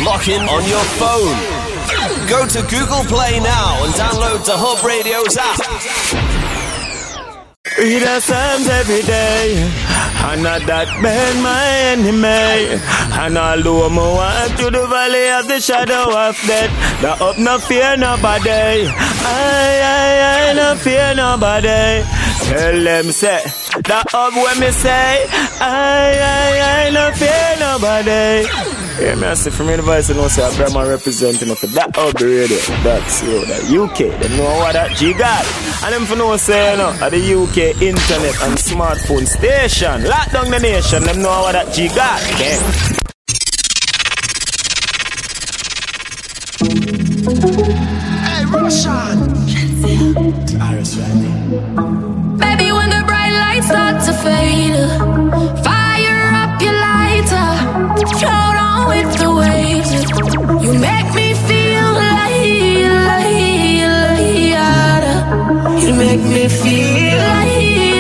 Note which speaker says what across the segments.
Speaker 1: rocking on your phone. Go to Google Play now and download the Hub Radio's app.
Speaker 2: Read the Psalms every day, and not that bend my enemy. And although I walk through the valley of the shadow of death, the up no fear nobody. I no fear nobody. Tell them say, the up when me say, I no fear nobody. Yeah, me I see from the voice and say I'm representing for that up radio. That's you, the UK. They know what that G got. And them for no say, you know, at the UK internet and smartphone station. Lock down the nation, them know what that G got. Okay?
Speaker 3: Hey, Roshan.
Speaker 4: Baby, when the bright lights start to fade, fire up your lighter, float on with the waves. You make me feel like you make me feel like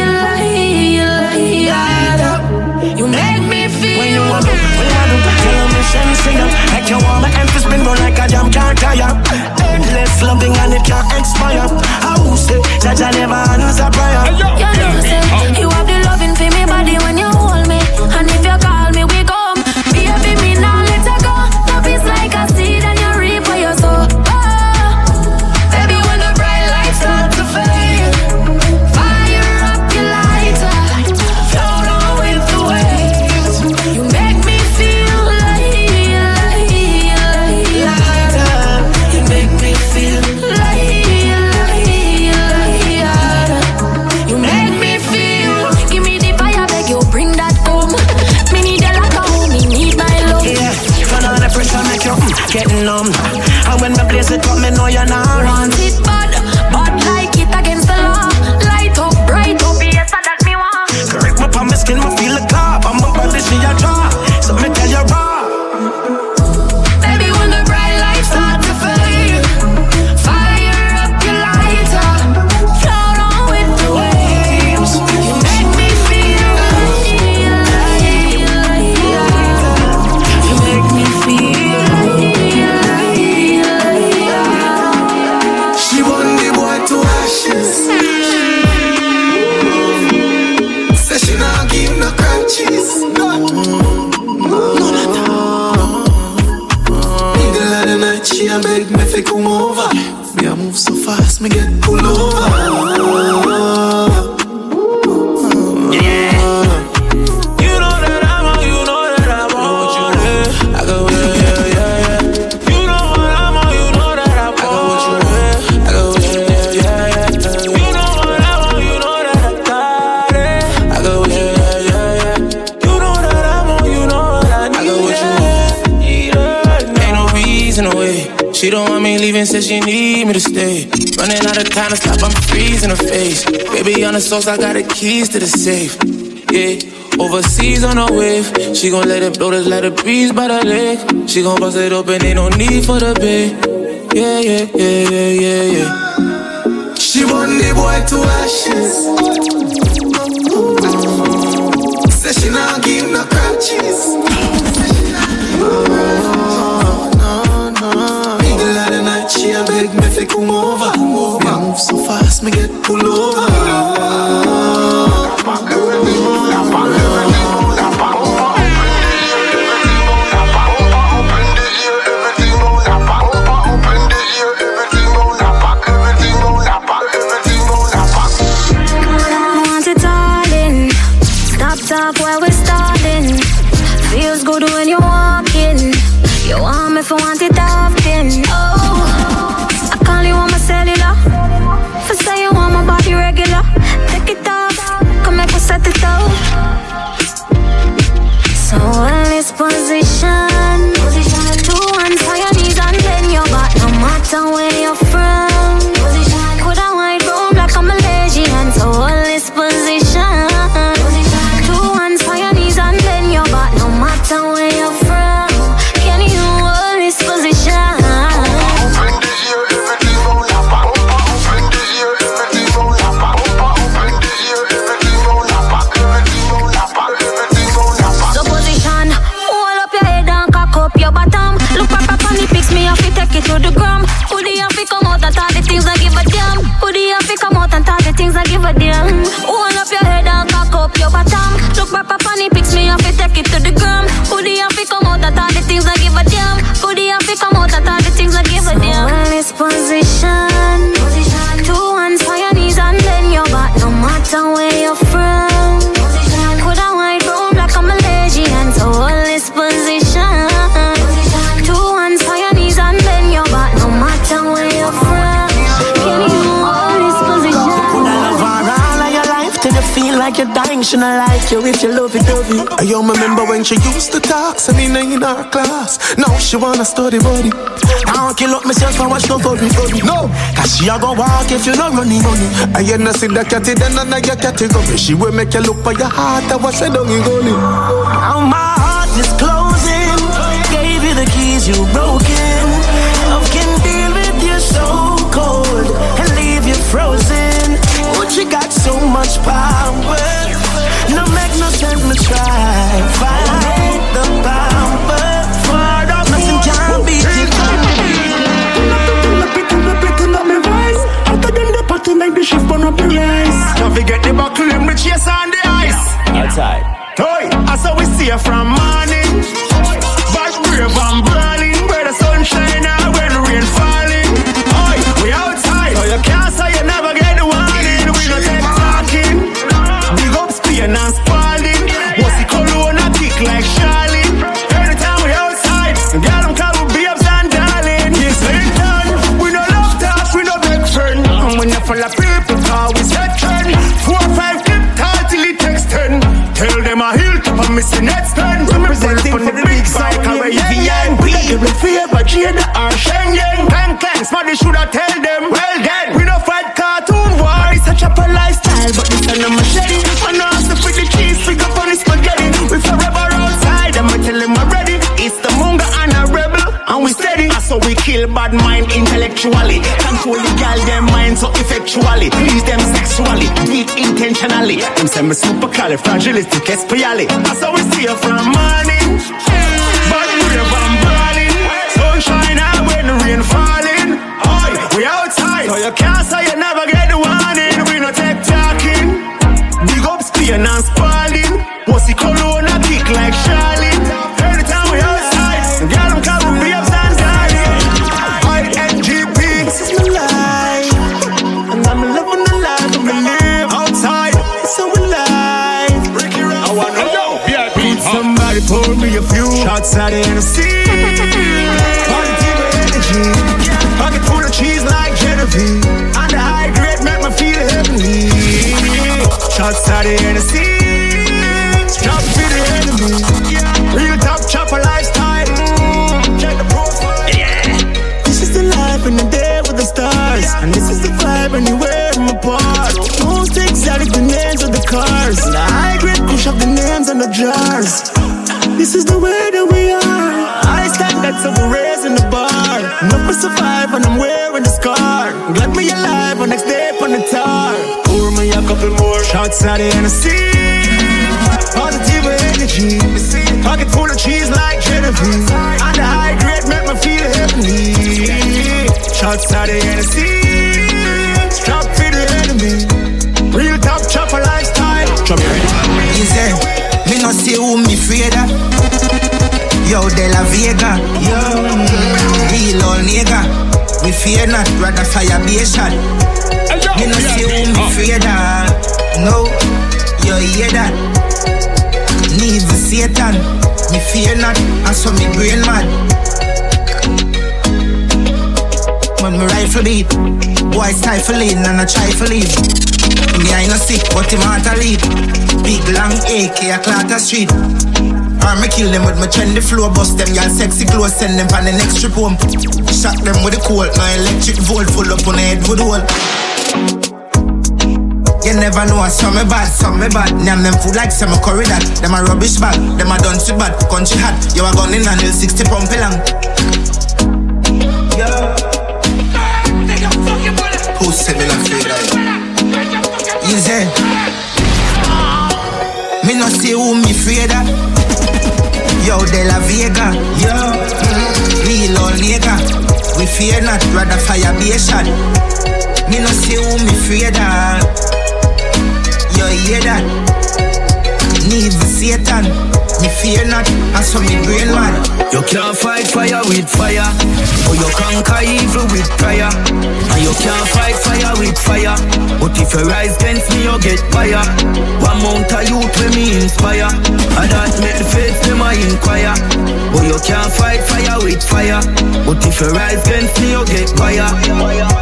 Speaker 4: you make me feel.
Speaker 3: When you want to, your mission sing up like you want my emphasis spin run like a jam can't tire. Endless loving and it can't expire. I will say that I never answer prayer.
Speaker 4: You know say you have the loving for me body when you hold me, and if you call me we come. Baby me now let her go. Love is like a seed and you reap what you sow. Baby when the bright lights start to fade, fire up your lighter, float on with the waves. You make me feel like you make me feel like you make me feel. Give me the fire, beg you bring that home. Me need you like a home, me need my love.
Speaker 3: Yeah, turn on the pressure make you getting numb. And when me place it up, me know you're not
Speaker 4: Want it bad, but like it against the law. Light up, bright up, yes, that me want.
Speaker 3: correct my palm, my skin, my feel a clap. I'm a body, she a draw. So me tell you raw.
Speaker 4: Baby, when the bright lights start to fade, fire up your lighter, float on with the waves. You make me feel you make me feel
Speaker 3: She want the boy to ashes. Say she not give no crutches. None at all. Middle of the night she a beg me fi come over. Me a move so fast me get pulled over. Yeah. You know that I'm on, you know that I'm on. I go yeah. You know what I'm on, you know that I'm on. I go yeah. You know what I'm on, you know that I got it. I go yeah. You know that I'm on, you know what I need. I go with you. Ain't no reason away. She don't want me leaving, says she need me to stay. Running out of time to stop, I'm freezing her face. Baby on the sauce, I got the keys to the safe. Yeah, overseas on a wave. She gon' let it blow, just let it breeze by the lake. She gon' bust it open, ain't no need for the bay. Yeah. She want the boy to ashes. Say she not give no crutches. Middle of the night, she a beg me fi come over. Me a move so fast, me get pulled over.
Speaker 5: feel like you're dying, she not like you if you love it, love it.
Speaker 6: I remember when she used to talk, so me in her class. Now she wanna study body.
Speaker 5: I don't kill up myself and watch no funny.
Speaker 6: No,
Speaker 5: cause she a go walk if you not running money.
Speaker 6: I ain't not see the catty, then I know your catty go. She will make you look for your heart, I was a doggy gully.
Speaker 5: Now my heart is closing. Gave you the keys, you broken. Love can deal with you so cold and leave you frozen. But you got so much power. No make no sense me try. Fight the power. For nothing can beat it. Pull up my voice. After them the party make the shift burn up the rice. Don't forget the buckle and the chase on the ice.
Speaker 2: Outside.
Speaker 5: Toy, that's how we see her from morning. But brave and burning. Where the sun shine out when the rain falling. Oi, we outside. So you can't say you never get the warning. We don't take talking. Big up Spain and Spalding. What's the Corona kick like Charlie? Every time we outside, girl them call we babes and darling. Yes, Linton. We no love talk, we no big friend. And we no full of people, cause we set trend. 4 or 5 clip, call till it takes 10. Tell them a hilltop and miss the next turn. Representing for the big cycle where you VIP. You will fear but Jada or Schengen. Clang, somebody shoulda tell them. Well then, we no fight cartoon war. It's such a lifestyle, but this is no machete. I know how to put the cheese, pick up on the spaghetti. We forever outside, I'ma tell them already. It's the Munga and a rebel, and we steady. So we kill bad mind intellectually. Control the girl, them mind so effectually. Please them sexually, do it intentionally. Them say me supercalifragilisticexpiali. That's how we see her from morning. But brave and burning. Sunshine out when the rain falling. Oi, we outside. So you can't say you never get the warning. We no take talking. Big up Spain and Spalding. What's the Corona kick like Charlie? Every time we outside, girl them call we babes and darling. INGP. This is my life, and I'm loving the life I'm gonna live outside. So we live. I wanna know. Somebody pour me a few shots out of the sea. Positive energy. Pocket full of cheese like Genevieve. And the high grade make me feel heavenly. Shots out of the sea. Drop to the enemy. Real top chopper lifestyle. Check the profile. This is the life in the day with the stars. And this is the vibe anywhere I'm apart. Most exotic the names of the cars. And the high grade push up the names on the jars. This is the way that we are. I stand at some rays in the bar. Enough to survive and I'm wearing the scar. Glad me alive on next day on the tar. Pour me a couple more shots out of the sea. Positive energy. Pocket full of cheese like Genevieve. And the high grade make me feel heavenly. Shots out of the sea. Drop for the enemy. Real top chopper lifestyle. Drop your head.
Speaker 7: Easy. Me no see who me afraid of. Yo, De La Vega. Yo, real old nigga. We fear not, rather fire be a shot. Me no see who me afraid of. No, you hear that? Need the Satan. Me fear not, and so me brain mad. When me rifle beat, boy stifling and I try to leave. Me I no sick, but him heart a lead. Big long AK a Clatter Street. Or me kill them with my trendy flow. Bust them y'all sexy clothes, send them for the next trip home. Shock them with a cold, my electric volt full up on the head with hole. You never know, some me bad, some me bad. Name them food like some curry that. Them a rubbish bag, them a done too bad. Country hat, you a gun in and 60 pump long. Who said me not afraid of you? Easy. Me no see who me afraid of. Yo, De La Vega. Yo, real old nigga. We fear not, rather fire be a shot. Me no see who me afraid of. You hear that? Need the Satan. Me fear not, and so me brain mad.
Speaker 8: You can't fight fire with fire, but you conquer evil with prayer. And you can't fight fire with fire, but if you rise against me, you get fire. One mount of youth when me inspire, and that make the faith them I inquire. But you can't fight fire with fire, but if you rise against me, you get fire.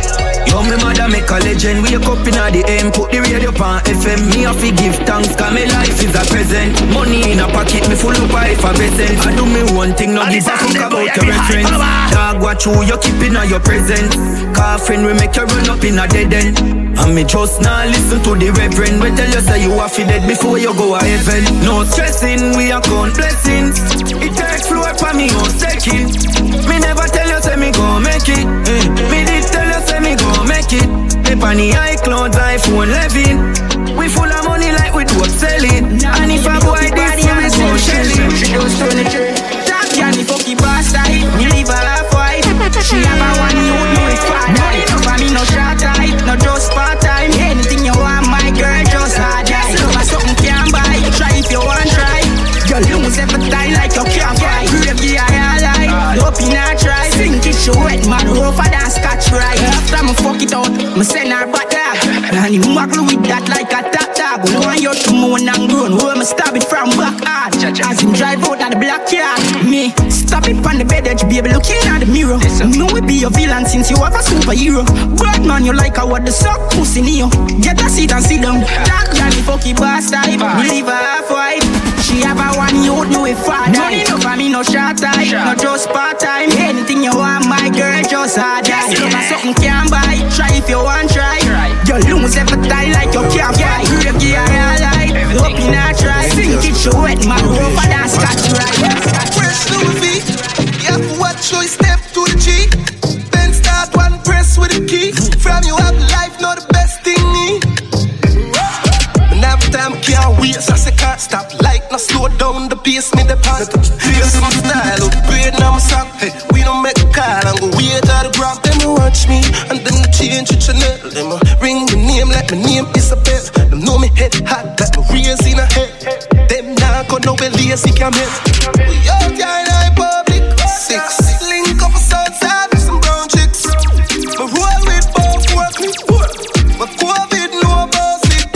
Speaker 8: Yo, me mother make a legend. Wake up in the AM, put the radio on FM. Me have to give thanks, cause my life is a present. Money in a pocket, me full of effervescence. I do me one thing, no give a fuck about your reference. Dog, watch who you keeping on your presence. Car friend, we make you run up in a dead end. And me just now listen to the reverend. We tell you say you are dead before you go to heaven. No stressing, we are count blessings. It takes floor for me on second. Me never tell you say me gon' make it. Me did tell you say me gon' make it. Pep on the iCloud, iPhone 11. We full of money like we do selling. And if I buy this, yeah, me so shelling. She goes furniture. Top Yanni fucking bastard. Me leave her half white. She have a one you know it's fat. Money no for me no short time. No just part time. Anything you want my girl just hard. Just love something can't buy. Try if you want try. You lose every time like you can't fight. Gravy I like. Hope you not try. Sink it so wet man. Rougher than scotch right. After me fuck it out, me send her back dog. And he muggle with that like a top dog. We want you to moan and groan. Where me stab it from back hard. As him drive out of the black yard. Me stop it on the bed edge, baby looking at the mirror. Me will be your villain since you have a superhero. Birdman you like a what the suck pussy neo. Get a seat and sit down. That Johnny fucky bastard. Me leave her half white. She have a one you know it fat. Money no for me no short time. No just part time. Anything you want my girl just hard. Just love something can't buy. Try if you want try. You lose every time like you can't fight. Gravy I like. Hope you not try. Sink it so wet man. Rougher than scotch right.
Speaker 9: Fresh Louis V. You have to watch your step to the G. Then start one press with the key. From you have life not the best thing me. And every time I can't wait, so I say can't stop. Like no slow down the pace me the past. Here's some style, upgrade now my sock. Hey, we don't make a call and go wait at the grab. Them watch me and then they change it Chanel. Them ring my name like my name is a bell. Them know me head hot like my raise in a head. Them now go no way lazy can hit. We out here in high public. 6 link up a Southside with some brown chicks. My roll with both work me. My COVID no about it.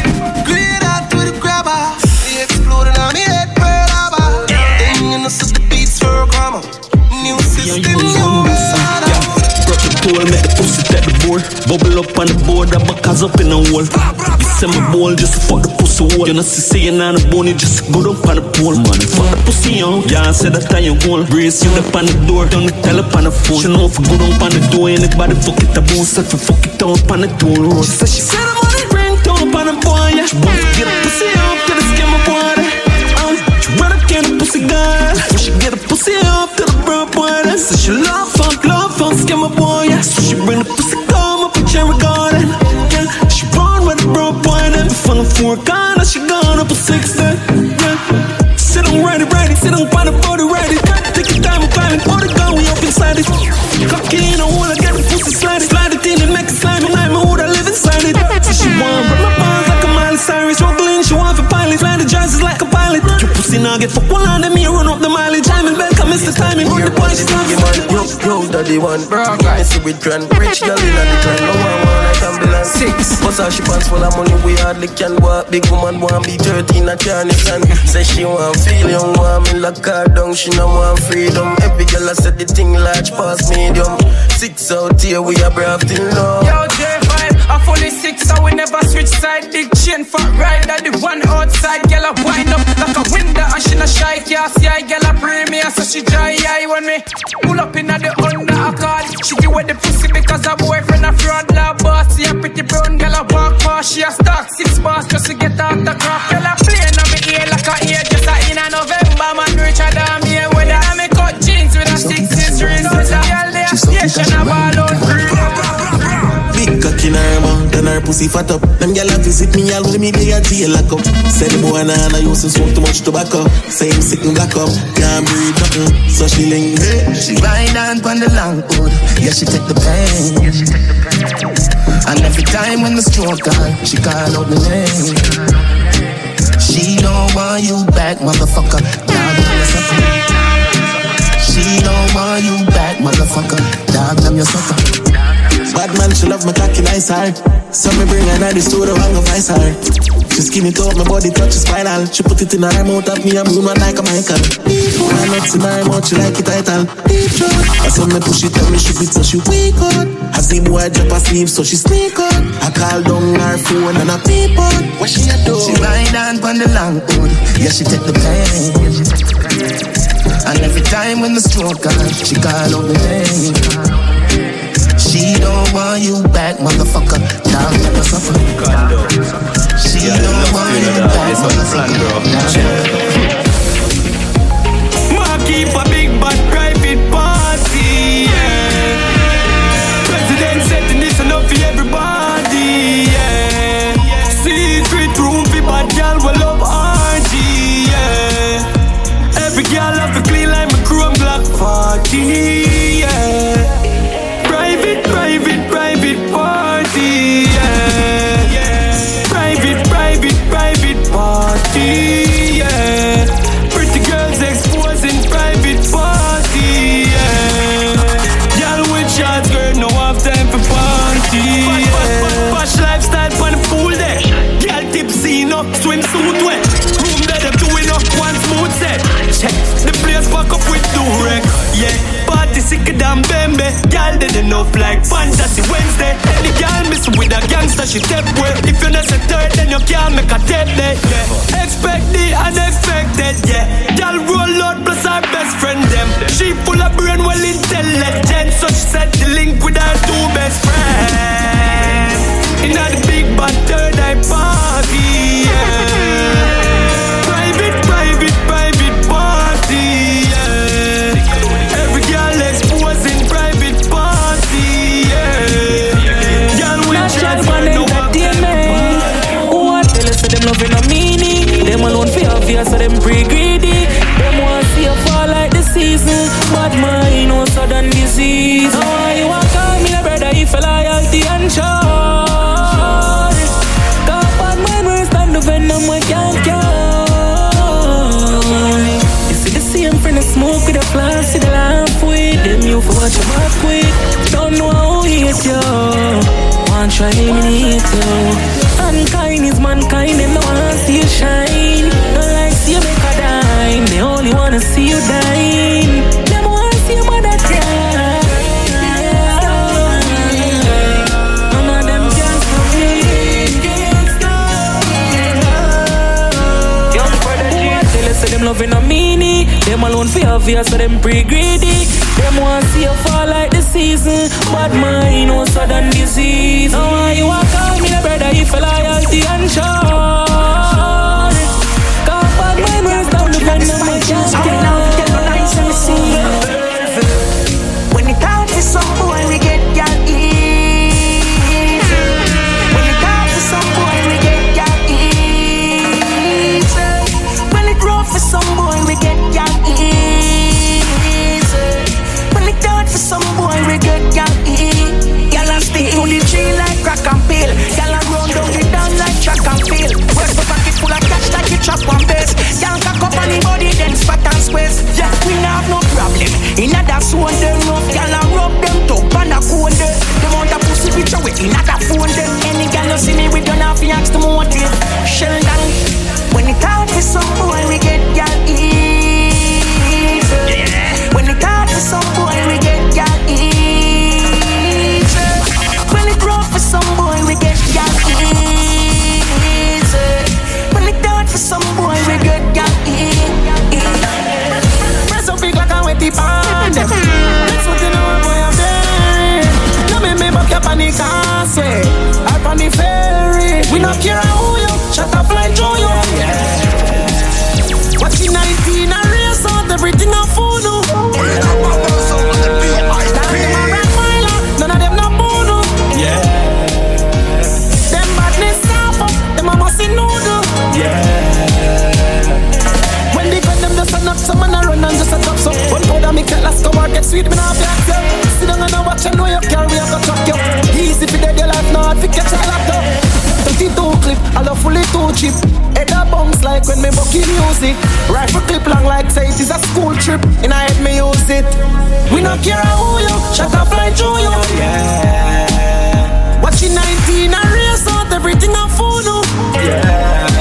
Speaker 9: Green out with a grabber. They exploding on me head per lava. Then you know set the beats for a grammar. New system, new order.
Speaker 10: Broke the pole, make the pussy take the board. Bubble up on the board, that back up in a wall. You send my ball just to fuck the pussy wall. You know, see saying on the bone, you just go up on the pole, man. Fuck the pussy out, yeah, I said that time you wall. Brace you up on the door, don't tell up on the phone. She know if you go up on the door, anybody fuck it, I won't set for fuck it up on the door. She said I'm on the ring, don't up on the boy, yeah. She want to get a pussy up to the skin of water. She wanna get a pussy girl. She get a pussy up to the bro boy. So she love funk, skin my boy, yeah. So she bring the pussy come up a cherry garden, yeah. She run with the bro boy, then from the 4 gun, she gone up a 6 then, yeah. Sit on ready, sit on find the body ready. Take your time and climb it, all the gun, we up inside it. Cocky in a hole, I get the pussy slide it in and make it slime. And I'm a hood, I live inside it. So she want rip my balls like a Miley Cyrus. Struggling, she want for pilot, fly the jazz like a pilot. Your pussy now get fuck one line, and me run up the mileage. I'm in bed, I miss the timing. Run the punch, she's not
Speaker 9: yo, daddy one bro, guys, see with grand. Rich girl in the clan, no one like ambulance. 6, bust her she pants full of money, we hardly can walk. Big woman want be 13 at Janison. Say she want feel young, want me lock her down. She no want freedom. Every girl I said the thing large past medium. 6 out here, we are brave till now.
Speaker 11: Yo, J5, I'm fully 6, so we never switch side. Big chain for ride, that the one outside. Girl I wind up like a window, and she no shy. Can't see I girl I premiere, so she dry eye when me pull up in the under a car. She give away the pussy because her boyfriend a fraud. Love boss, see a pretty brown girl I walk past. She a stock 6 bars just to get out the crap. Girl I play on me ear like a ear just a in a November. Man richer than me with her. I me cut jeans with a 6 strings. With a girl they a station a ball out free.
Speaker 9: Big cock in her mouth and her pussy fat up. Them gyal a visit me all with me they a jail lock up. Say the boy nah used to smoke too much tobacco. Say him sick and black up, can't breathe nothing. So she link hey.
Speaker 8: She ride on the long hood, yeah she take the pain. And every time when the stroke on, she call out the name. She don't want you back, motherfucker. Dog, I'm your sucker. She don't want you back, motherfucker. Dog, I'm your sucker.
Speaker 9: Bad man, she love my cocky nice hard. So me bring her to the studio and go vice her.
Speaker 12: She skin it up, my body touch spinal. She put it in her mouth of me, I'm woman like a Michael. Why not in her mouth, she like it title. I saw me push it, tell me she beat so she wake up. I see boy drop asleep, so she sneak up. I call down her phone and I peep out. What she a do?
Speaker 7: She ride on the long road. Yeah, she take the pain. And every time when the stroke on, she call out the name. She don't want you back, motherfucker. Now never suffer. She don't want you back, motherfucker.
Speaker 2: Ma keep a big bad private party, yeah. President setting this enough for everybody, yeah. Secret room for bad girl will love RG, yeah. Every girl have to clean like my chrome black party, yeah. Private party, yeah. Private party, yeah. Pretty girls exposing private party, yeah. Y'all with shots, girl, no have time for party, yeah. Posh lifestyle on the pool there. Girl tipsy, no swimsuit wet. Room that I'm doing up one smooth set. Check the place back up with do-rec, yeah. Party sicker than Bembe. Girl dead enough like Fantasy Wednesday. Any girl miss with a gangster, she step well. If you're not a third, then you can't make a tape day, yeah. Expect the unexpected, yeah. Girl roll out plus her best friend them. She full of brain, well intelligent. So she set the link with her two best friends. In the big bad third eye party, yeah. Private party, yeah. Every girl exposing private party, yeah. Girl with chance for no entertainment.
Speaker 11: Who want tell us them loving a meaning? Them alone for obvious, so them pre-greedy. Them want see you fall like the season. But mine no sudden disease. Now why you want call me a brother if I loyalty and trust? Cause bad mind will stand the venom we can't cure. You see the same friend that smoke with a flash, see the lamp with them you for watch your back with. Don't know how he hate you. Want try eliminate you. Unkind is mankind, them no wanna see you shine. Don't like see you make a dime, they only wanna see you dying. Them wanna see you mother cry. None of them can stop me. Young brother G, tell us say them loving a meanie. Them alone for obvious, so them pre-greedy. Them want see you fall like the season. But mine no sudden disease. Now why you want call me a brother if I loyalty and trust? Cause bad mind will stop the venom we can't cure.
Speaker 7: When it out for some boy, we get y'all easy. When it out for some boy, we get y'all easy. When it rough for some boy, we get y'all easy. When it out for some boy, we get y'all easy. Y'all a stick to the tree like crack and peel. Y'all a run down the down like track and field. West the pocket full of cash like you chop one base. Y'all cock up on the body, then spot and squares. Yeah, we not have no problem. Inna that phone them rough, y'all a rub them top and a cone them. They want a pussy picture with inna that phone them. Any girl you see me with, don't have to ask the motive. Sheldon, when it out for some boy, we get y'all easy. When it out for some boy, we get y'all easy. When it rough for some boy, we get y'all easy. When it out for some boy, we get y'all easy. Press up big like a wetty pan. That's what you know, boy, I'm there. You make me back up on the causeway, up on the ferry. We not care who you, shut up like Joe, you. Watching 19 and race out everything I fool you. None of them not bono.
Speaker 2: yeah.
Speaker 7: Them badness stop up, them a must noodle.
Speaker 2: Yeah.
Speaker 7: When they got them just a knock, some man a run and just a drop some. One powder make that last go or get sweet, me not have to sit down and watch and know you carry a go truck you. Easy for dead your life, not to catch a laptop. 32 clip, I love fully too cheap. Head a bounce like when me bucky music. Rifle clip long like say it is a school trip. In a head me use it. We not care who you, shut up like Joe you.
Speaker 2: Yeah.
Speaker 7: Watching 19 and race out everything I fool you.
Speaker 2: Yeah.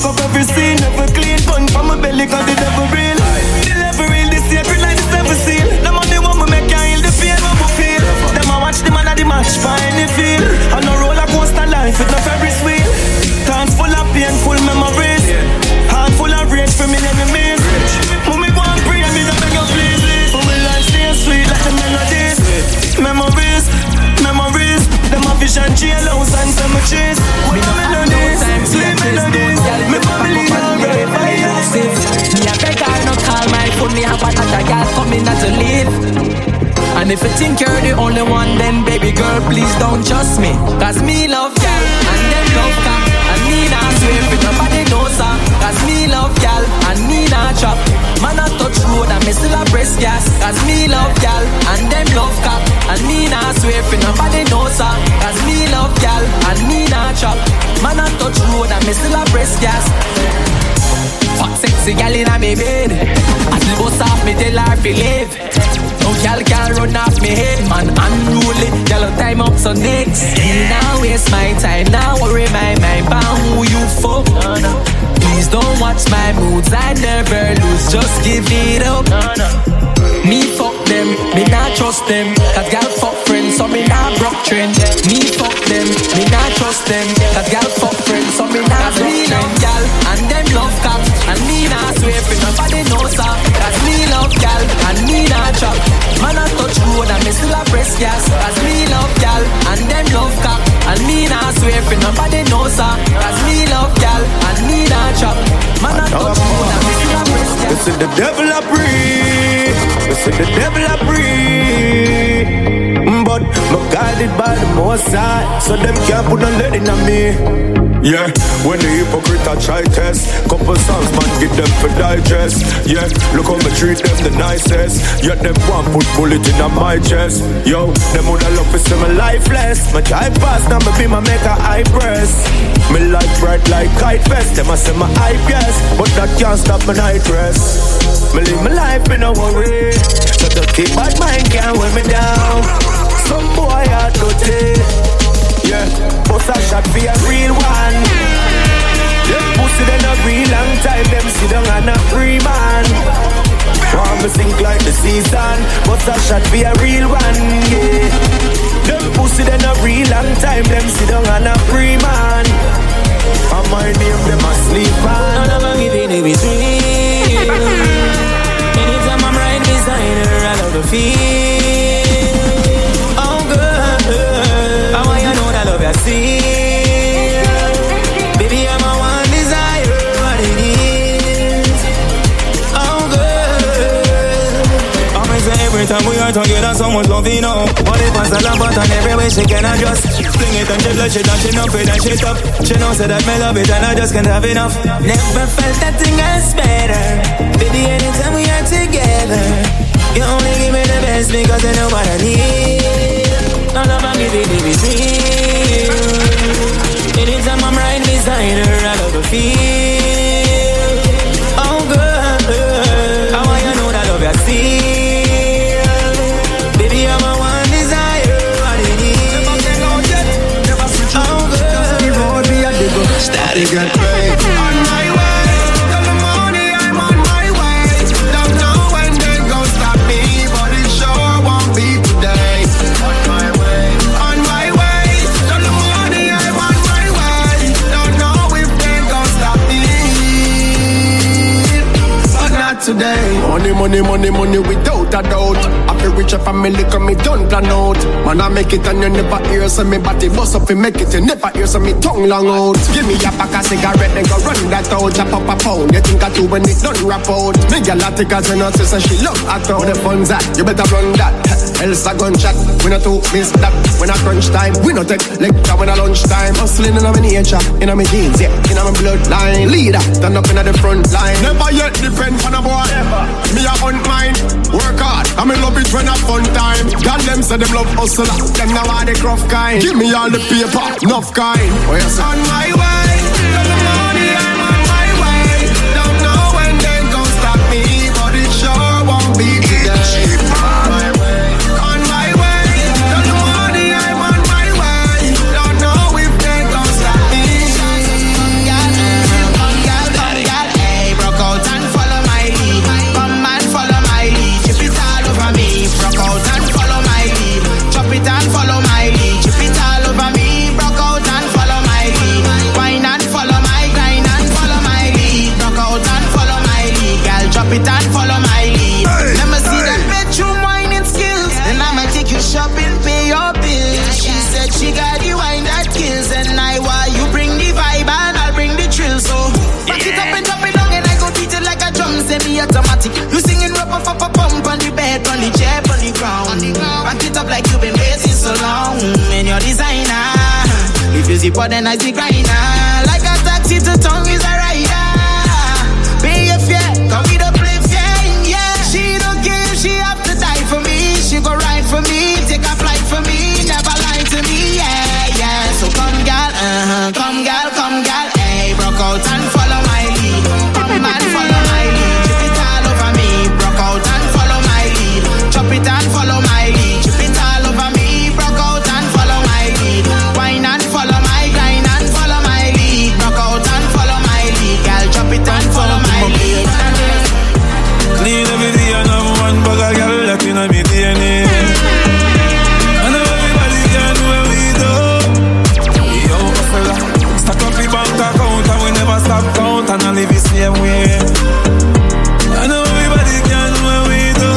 Speaker 2: up every scene, never clean. Gun from my belly, cause the devil real. The level real, the sacred like the seven seal. The money one we make can heal the pain when we feel. Them a watch the man at the match behind the field. On a roller coaster life with no Ferris wheel. Thoughts full of painful memories. Heart full of rage for me enemies. When we go and pray, me don't beg you please. For me life stay sweet like the melodies. Memories, memories. Them a vision, jailhouse and cemeteries. With the melodies, sweet melodies. Me family alright, fire.
Speaker 11: Me a beg her no call my phone. Me have another girl coming as to leave. And if you think you're the only one, then baby girl, please don't trust me. Cause me love y'all, and them love cock. And me not swear if nobody knows her. Cause me love y'all, and me not chop. Man a touch road and me still a press gas. Cause me love y'all, and them love cock. And me not swear if nobody knows her. Cause me love y'all, and me not chop. Man a touch road and me still a press gas. Fuck sexy gal inna me bed. As the bus off me tell her fi live. No gal can run off me head. Man unruly, gal time up so next. Now waste my time, now worry my mind about who you fuck. Please don't watch my moods, I never lose, just give it up. Me fuck them, me not trust them. Cause gal fuck friends, so me not broke trend. Me fuck them, me not trust them. Cause gal fuck friends, so me not broke trend. Me love gal, and them love cops. And me not swear if nobody knows her. Cause me love gal, and me not chop. Man a touch road and me still a press gas. Cause me love gal, and them love cops. And me not swear if nobody knows her. Cause me love gal, and me not chop. Man a touch road and me still a press gas.
Speaker 2: This is the devil I breathe. This is the devil I breathe. But I'm guided by the Most High, so them can't put no lead in me. Yeah, when the hypocrite a try test, couple songs man give them for digest. Yeah, look how me treat them the nicest. Yet them want put bullet in my chest. Yo, them woulda love to see me lifeless. My drive past now me be my make a high press. Me light bright like kite vest. Them a say my high guess, but that can't stop my night rest. Me live my life in a worry, so the keep bad mind can't weigh me down. Some boy out dirty. Yeah, bust a shot for a real one. Them pussy them a real long time. Them sit down and a free man. Want me sink like the season. Bust a shot for a real one. Yeah, them pussy them a real long time. Them sit down and a free man. And my name them a sleep on.
Speaker 11: None of them giving it between. Anytime I'm riding designer, I love the feel. Oh girl, I want you know that love you see. Baby, I'm a one desire, what it is. Oh girl, I might say every time we are together, so much love, you know. All it was a lamp, but on every way she can adjust. Fling it and she blood, she dash it up, it and she top. She knows that me love it and I just can't have enough. Never felt that thing else better. Baby, anytime we are together, you only give me the best because you know what I need. No love I give it, baby, real. Anytime I'm riding designer, I love the feel. Oh girl, I want you know that love you feel. Baby, I'm a one desire, what it is. Oh girl, the road we are to go.
Speaker 9: Static and crazy. On my way, till the morning I'm on my way. Don't know when they gon' stop me, but it sure won't be today. On my way, till the morning I'm on my way. Don't know if they gon' stop me, but not today.
Speaker 6: Money, money, money, money without a doubt. I feel rich if family come me don't plan out. Man, I make it and you never hear so me body bust up and make it. You never hear so me tongue long out. Give me a pack of cigarette then go run that out. Chop up a pound, you think I do when it done rap out. Me girl a take as when I say she love at all. The fun's at, you better run that. Else a gunshot, we not too miss that. When I crunch time, we not take lecture when I lunch time. Hustling in my nature, in my jeans, yeah, in my bloodline. Leader, stand up in the front line. Never yet depend on a boy. Me a hunt mine, work hard. I me love it when I fun time. God them say them love hustle, them now are the rough kind. Give me all the paper, enough kind. Oh, yes,
Speaker 9: on my way, till the morning I'm on my way. Don't know when they gon' stop me, but it sure won't be today. On my way, till the morning I'm on my way. Don't know if they gon' stop me. Got
Speaker 7: party. You singing rap up pump on the bed, on the chair, on the ground. Back it up like you've been waiting so long. And your designer, if you zip then I see grinder. Like a taxi to tongue is a rider. Pay your fare, come with a play fair, yeah. She don't care if she have to die for me. She go ride for me, take a flight for me, never lie to me, yeah, yeah. So come gal, come gal, hey, broke out and follow my lead. Come and follow my lead, chip it all over me. Broke out and follow my lead, chop it and follow my lead. Chip it all over me, broke out and follow my lead. Wine and follow my grind and follow my lead. Broke out and follow my lead, gal, chop it and follow my lead.
Speaker 3: Clean every day and have one bag of girl that in my DNA. I know everybody can do what we do. Yo, fella, stack up the bank account and we never stop count and I live the same way. I know everybody can do what we do.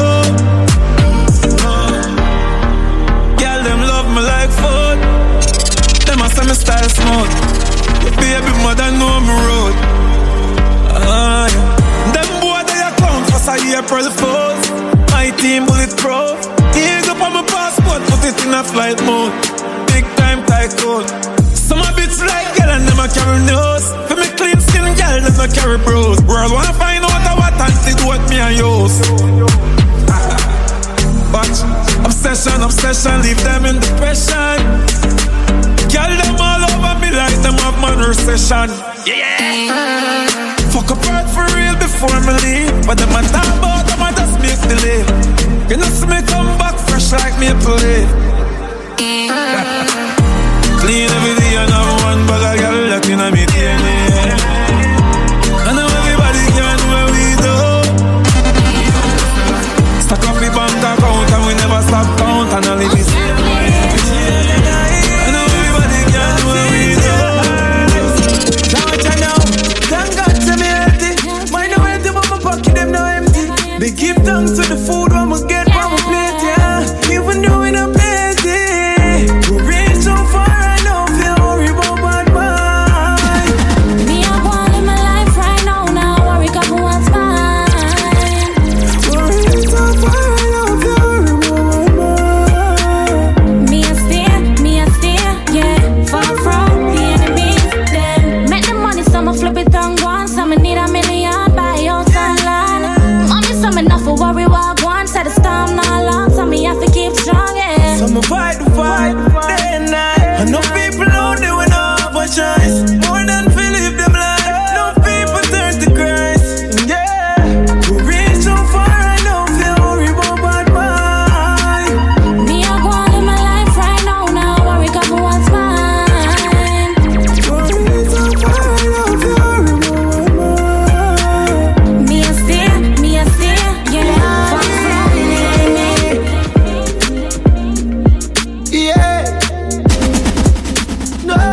Speaker 3: Girl, them love me like food. Them a say me style smooth. The baby mother know me road. Yeah. Them boy they a clown cause I April Fool's. My team bulletproof. Ease up on my passport, put it in a flight mode. Big time tycoon. Some a bits like girl and them a carry nose. For me clean skin girl, them a carry bros. World wanna find out what antidote me and use. Watch, obsession, leave them in depression. Girl them all over me like them have man recession. Yeah. Fuck apart for real before me leave. But them a talk about them a just make the leave. You know see me come back fresh like maple leaf. Clean every day and have one bag of girl that in my DNA. I know everybody can do what we do. Stack up the bank account and we never stop count and I live the same way. I know everybody can do what we do.
Speaker 11: Don't you know? Thank God to me healthy. Mind no empty but my pocket them no empty. They give thanks to the food when we get from my plate, yeah. Even though we not busy, we reach so far I know feel worry about bad mind.
Speaker 4: Me I want in my life right now, now worry couple one's mine.
Speaker 11: We reach so far I know feel worry about bad mind.
Speaker 4: Me I steer, yeah. Far from the enemies, then make the money, so I'ma flip it on one. Some need $1 million, buy your sunline. Mommy, some enough for worry what I want. Set the storm not long, so me have to keep strong, yeah.
Speaker 11: So I'ma fight the fight, day and night. I know people out there with no other choice. More than Philip them life. No people turn to Christ, yeah. We reach so far, I know feel worry about bad mind.
Speaker 4: Me I want in my life right now, now worry couple one's mine.
Speaker 11: We reach so far, I know feel worry about bad mind.
Speaker 4: Me I steer, yeah. Far from the enemy.
Speaker 11: Yeah. No.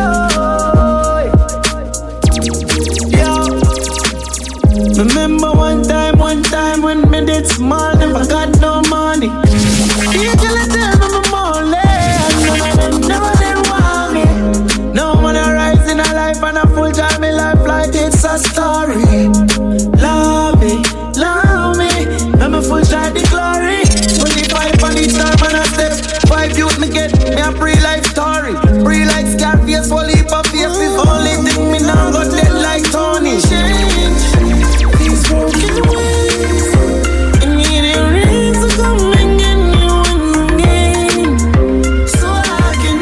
Speaker 11: Yo. Remember one time when me did small, never got no money. You tell them I'm only, and none of them want me. No one rise in a life and a full time in life like it's a story. Love me, I'm a full try the glory. 25 on each time and I step 5 youth me get me a pre-life story. Pre-like Scarface, whole heap of faces. Only thing me now got dead like Tony. Change these broken ways. And need a ring to come and get me one again, so I can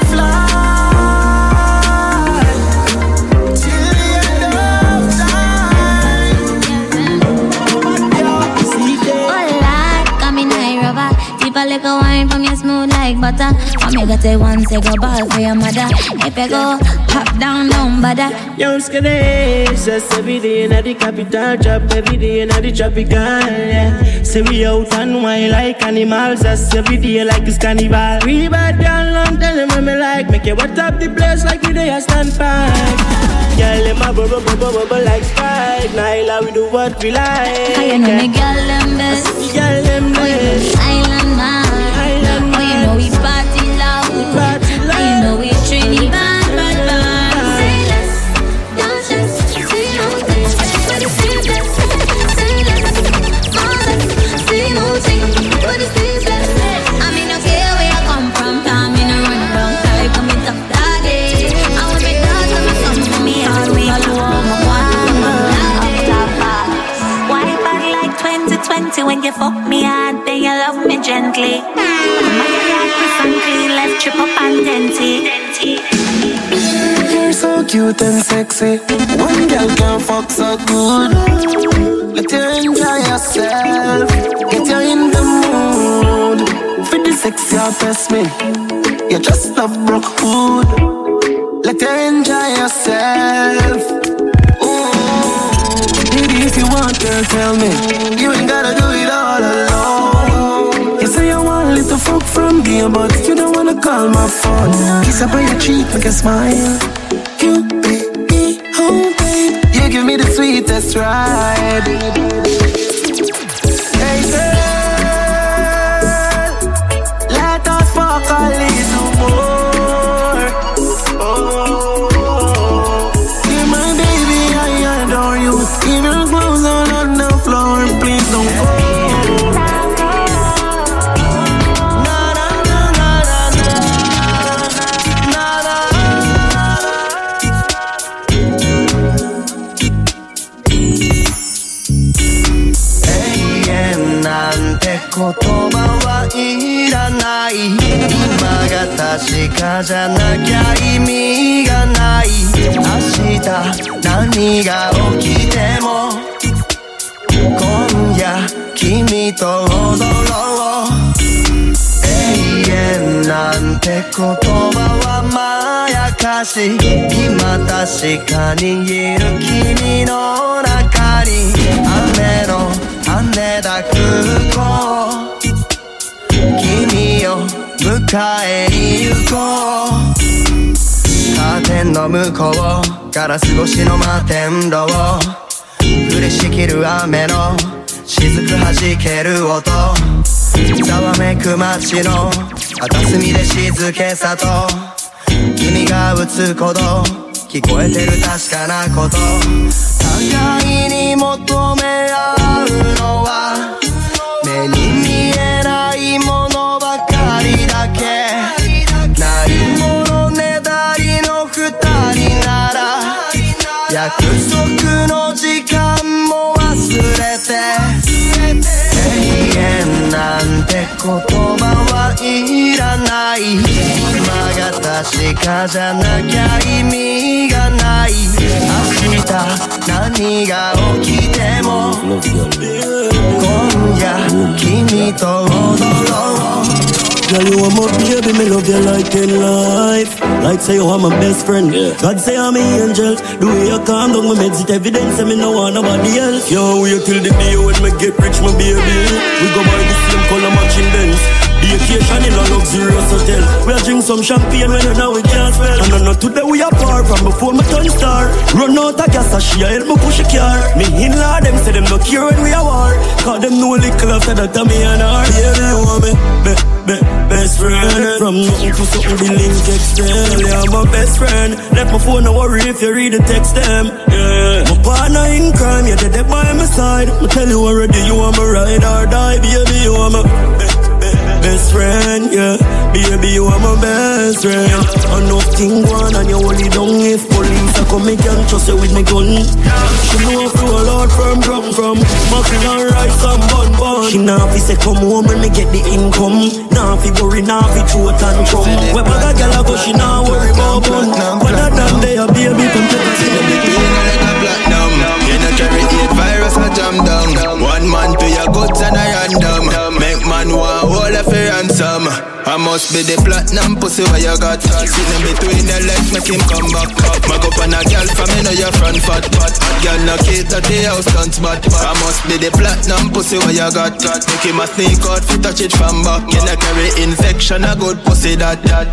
Speaker 11: fly till the end of time. See that?
Speaker 4: Hola, come in Nairobi. Tip a little wine from your smooth like butter. From you got a one take a ball for your mother. If you go pop down, don't bother.
Speaker 11: Yo, skadej, just every day in the capital, drop every day in the tropical, yeah. Say we out and wine like animals, just every day like it's carnival. We bad down long, tell them what me like, make you wet up the place like we dey a stand by. Girl, them a bubble like Sprite. Nyla, we do what we like.
Speaker 4: How you know me girl them best?
Speaker 11: Girl, them best.
Speaker 4: Island man. Oh, you know we party loud. Oh, you know we Trinity bad. Say less, don't just say no. Say less, say less. See when you fuck me hard, then you love me gently. My yard crisp and clean, left trip up and denty.
Speaker 9: You're so cute and sexy. One girl can fuck so good. Let you enjoy yourself. Get you in the mood. For the sex you press me. You just love broke food. Let you enjoy yourself. Baby, if you want, girl, tell me. You ain't gotta do it all alone. You say you want a little fuck from me, but you don't wanna call my phone. Kiss up on your cheek, make a smile. You baby, oh babe, you give me the sweetest ride. Hey girl, let us fuck a little more. Oh, you're my baby, I adore you. Keep your clothes on the floor, please don't go.
Speaker 13: 言葉はいらない。今が確かじゃなきゃ意味がない。明日何が起きても今夜君と踊ろう。永遠なんて言葉はまやかし。今確かにいる君の中に雨の羽田空港君を迎えに行こう。カーテンの向こうガラス越しの摩天楼降りしきる雨の雫弾ける音ざわめく街の片隅で静けさと君が打つ鼓動聞こえてる確かなこと互いに求め合うのは目に見えないものばかりだけないものねだりの二人なら約束の時間も忘れて永遠なんて言葉はいらない今が確かじゃなきゃ意味がない明日何が起きても今夜君と踊ろう
Speaker 2: Girl, you are my baby, me love you like in life. Like say you are my best friend. God say I'm an angel. The way you calm down my meds, it evidence say me no want nobody else. Yo, wait till the day when me get rich, my baby. We go buy the same color matching Benz. The occasion in a luxurious hotel. We'll drink some champagne when you know we can't spell. And I know today we are far from before my turn star. Run out of gas, she help me push a car. Me in-law, them say them no care when we are war. Cause them know little after that to me and her. Baby, you want me, best friend. From nothing to something, the link extend. Yeah, I'm my best friend. Let my phone no worry if you read the text them. Yeah. My partner in crime, you're dead by my side. I tell you already, you want me ride or die. Baby, you want me best friend, yeah. Baby, you are my best friend. I know thing one and you hold it down. If police are come, me can't trust you with my gun. She know I feel a lot from muffin and rice and bun. She now fi say come home when me get the income. Now fi worry, now fi throat and chum. Where bag a girl a go, she now worry about bun. Other than they a baby, come take a see me doing a like a platinum. You know carry 8 virus a jam down. One man to your guts and a random. Make man want all of your ransom. I must be the platinum pussy where you got. Sitting between your legs, make him come back. Mag up on a girl from me know your front fat. Girl no cater the house dance but I must be the platinum pussy where you got. Make him a sneak out fi touch it from back. You know carry infection a good pussy that.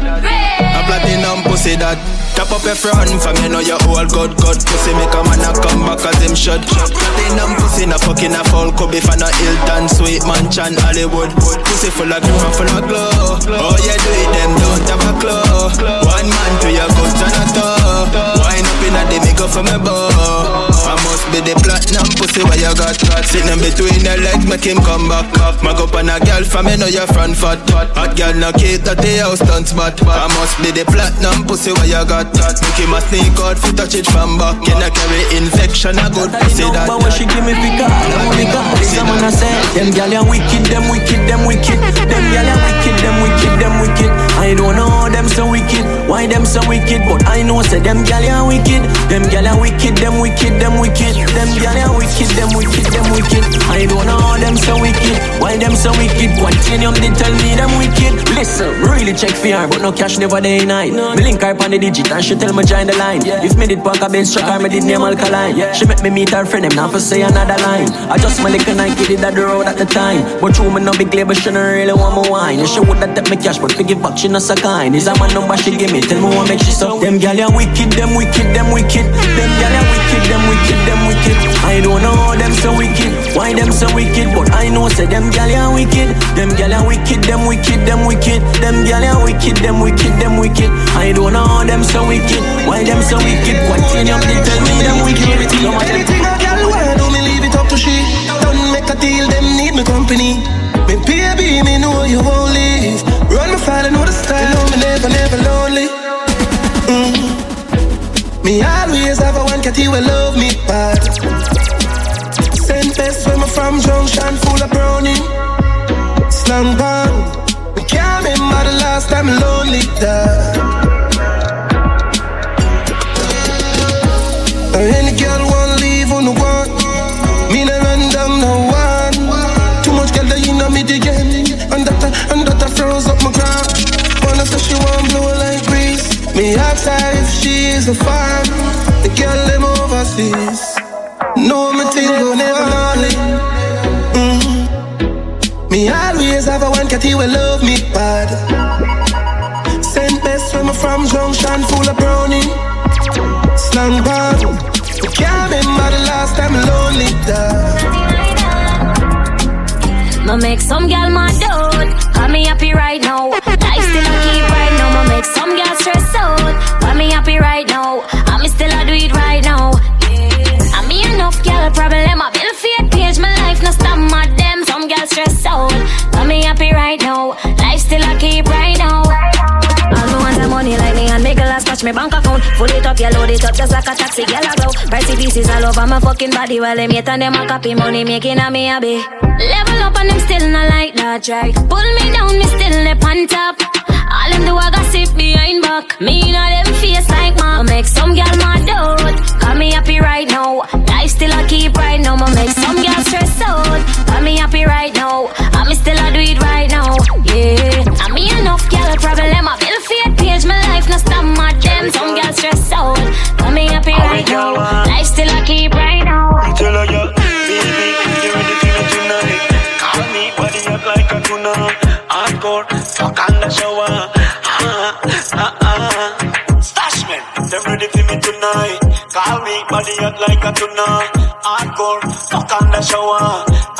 Speaker 2: A platinum pussy that. Tap up your front from me know your whole good pussy. Make a man a come back as him should. Platinum pussy na fucking a full cubby fan a Hilton, Sweet Mansion, Hollywood. Pussy full of grip and full of glow. Oh yeah, do it, them don't have a clue. One man to your guts and a toe. Wine up in a the make up for me bow.
Speaker 14: I must be the platinum pussy where you got. Sitting between your legs, make him come back. Mag up on a girl from me, know your front fat. Hot girl no cater to your house dance spot. I must be the platinum pussy where you got. Make him a sneak out fi touch it from back. You no carry infection, a good pussy that.
Speaker 8: But when she give me pick up, this a man I say. Them gal are wicked, them wicked, them wicked. Them gal are wicked, them wicked, them wicked. I don't know them so wicked, why them so wicked, but I know say them gal are wicked. Them gal are wicked, them wicked, them wicked. Them gal are wicked, them wicked, them wicked. I don't know them so wicked, why them so wicked. Continuum they tell me them wicked. Listen, really check for her, but no cash never day night. Me link her on the digit and she tell me join the line. If me did punk a bench truck, her me did name Alkaline. She make me meet her friend, them now for say another line. I just my lick and I get it at the road at the time. But true me no big label, she no really want my wine. And she would have take me cash, but to give back she no so kind. Is a man number she give me, tell me what make she so. Them gal are wicked, them wicked, them wicked. Them gal are wicked, them wicked, them wicked. I don't know them so wicked, why them so wicked, but I know say them gal are wicked. Them gal are wicked, them wicked, them wicked. Them gal are wicked, them wicked, them wicked. I don't know them so wicked, why them so wicked. Continuum they tell me them wicked.
Speaker 9: Anything a gal want, do me leave it up to she. Don't make a deal, them need me company. Me baby, me know you won't leave. Run me file, know the style, know me never, never lonely. Me always have a one cat who will love me bad. Send best when me from Junction, full of brownie. Slang bang. Me can't remember the last time lonely died. Any girl want leave on the one. Me no run down no one. Too much girl that you know me again. And that froze up my ground. Wanna say she want blow like breeze. Me ask her if she is a fan. The girl them overseas. No me think go never lonely. Me always have a one cat who will love me bad. Send best when me from Junction, full of brownie. Slang bag. I can't remember the last time lonely died.
Speaker 4: Ma make some gal mad out, got me happy right now. Life still a keep right now. Ma make some gal stress out, got me happy right now. I me still a do it right now. I me enough gal problem. I build fake page, my life no stop mad them. Some gal stress out, got me happy right now. Life still a keep right now. All me want the money like me and make a last catch me bank account. Full it up, you load it up just like a taxi. Girl I go, pricey pieces all over my fucking body. While them yet and them a copy money making a me happy. Level up and them still not like that, right? Pull me down, me still up on top. All them do a gossip behind back. Me know them face like ma. Make some girl mad out, got me happy right now. Life still a keep right now. Ma make some girl stress out, got me happy right now. I me still a do it right now. Yeah, I me enough girl problem. I build fake page, my life no stop mad them. Some girl stress out, got me happy right now. Life still a keep right now.
Speaker 2: Tell her you, baby, you ready for me tonight? Call me, body up like a tuna. Hardcore, fuck on the shower. Stashman, they ready for me tonight. Call me, body up like a tuna. Hardcore, fuck on the shower.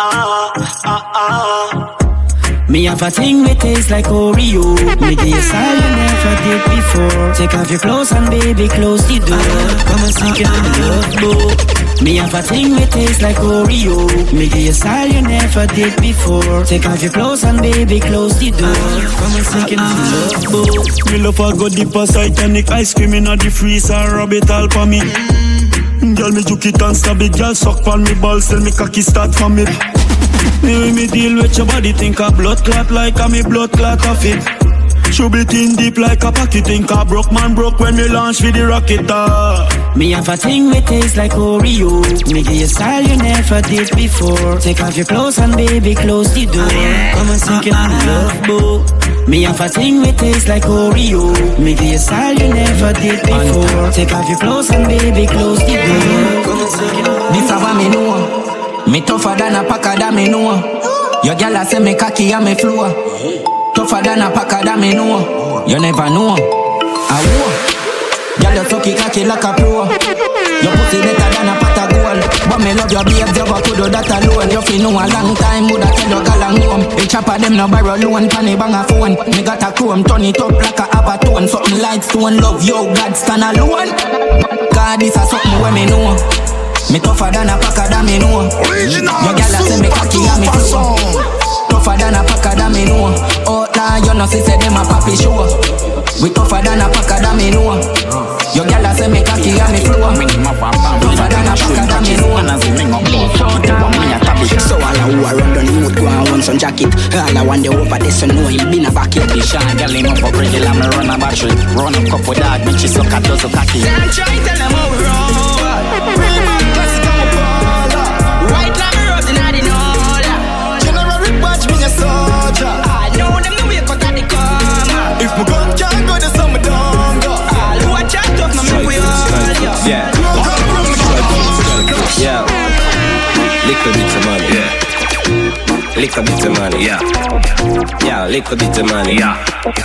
Speaker 8: Me have a thing that tastes like Oreo. Me give you style you never did before. Take off your clothes and baby close the door. Come and sink in the love boat. Me have a thing that tastes like Oreo. Me give you style you never did before. Take off your clothes and baby close the door. Come and sink in the love boat.
Speaker 2: Me love a go deep as Titanic. Ice cream in the freezer, rub it all for me. Girl me juke it and stab it. Girl suck on me balls till me cocky start from it. Me deal with your body, think a blood clot like a me blood clot of it. Should be thin deep like a pocket, think a broke man broke when me launch with the rocket.
Speaker 8: Me have a thing that tastes like Oreo. Me give you style you never did before. Take off your clothes and baby close the door. Come and sink in the love boat. Me have a thing that tastes like Oreo. Me give you style you never did before. Take off your clothes and baby close the door. Come and sink in the love boat.
Speaker 7: This a what me know. Me tougher than a packer that me know. Your girl a say me cocky and me flow. Tougher than a packer that me know. You never know. I war. Girl you sucky cocky like a pro. Your pussy better than a pot of gold. But me love your babes, you could do that alone. You feel know a long time, woulda tell your girl and home. Each chopper them no borrow loan, pan bang a phone. Me got a chrome, turn it up like a Avatone. Something like stone, love you, God stand alone. God this a something where me know.
Speaker 8: Me tougher than a packer that me know. Your girl a say me cocky and me flow. Tougher than a packer that me know. Oh nah, you know say them a papi show. We tougher than a packer that me know. Your girl a say me cocky and me flow. Tougher than a packer that me know. So all a who a run down the mood go and want some jacket. All I want the over this so know him been a bucket.
Speaker 15: The shine girl him up a regular me run a battery. Run a couple dog bitches suck a dozen cocky.
Speaker 8: Can't try tell them how we roll. Real man classic on the baller. Right now me rosin at the nola. General Rick watch me a soldier. I know them the way cut at the corner. If my gun can't go the summer don't go. All who a chat tough now me we all
Speaker 1: yeah. Yeah. Little bit of money. Yeah. Little bit of money. Yeah. Yeah, little bit of money. Yeah.